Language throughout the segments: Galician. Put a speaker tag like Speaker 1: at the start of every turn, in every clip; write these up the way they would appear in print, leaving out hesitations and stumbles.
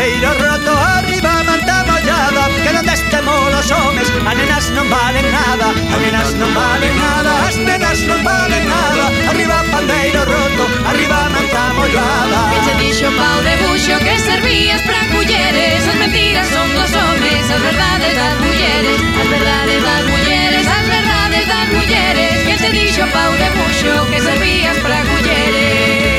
Speaker 1: pandeiro roto, arriba manta mollada, que donde estemos los homes, as nenas non valen nada, as nenas non valen nada, as nenas non valen nada, arriba pandeiro roto, arriba manta mollada.
Speaker 2: Que che dixo pau de buxo que servías para culleres, as mentiras son dos homes, as verdades das mulleres, as verdades das mulleres, as verdades das mulleres. Que che dixo pau de buxo que servías para culleres.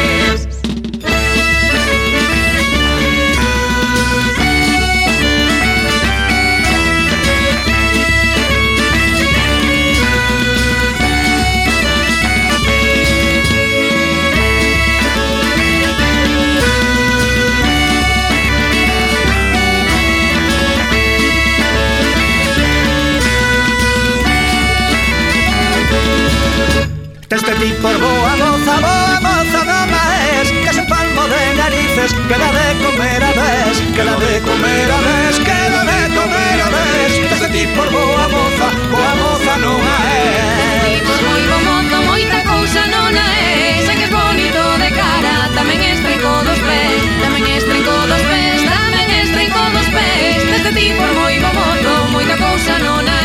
Speaker 1: Este tipo boa moza non es, que se palmo de narices, que la de comer a vez, que la de comer a vez, que la de comer a vez. Este tipo boa moza non es.
Speaker 2: Tipo moi bo mozo, moita cousa non é, sei que es bonito de cara, tamén estrenco dos pés, tamén estrenco dos pés, tamén estrenco dos pés. Este tipo moi bo mozo, moita cousa non é.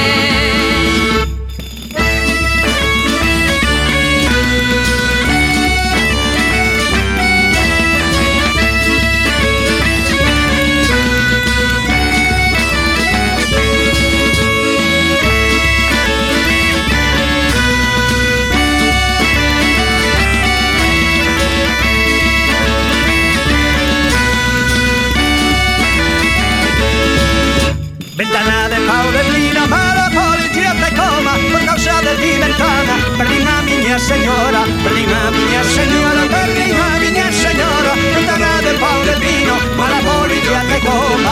Speaker 1: Ventana de pau de lina, para policía te coma, por causa de mi ventana. Perdín a miña señora, perdín a miña señora, perdín a miña señora. Ventana de pau de vino, para policía te coma.